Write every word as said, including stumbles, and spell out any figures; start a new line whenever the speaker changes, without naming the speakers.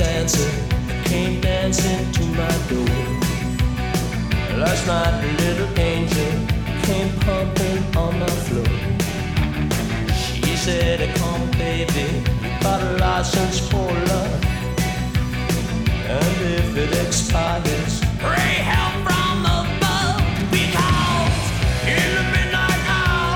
dancer came dancing to my door. Last night a little angel came pumping on my floor. She said, come baby, you got a license for love, and if it expires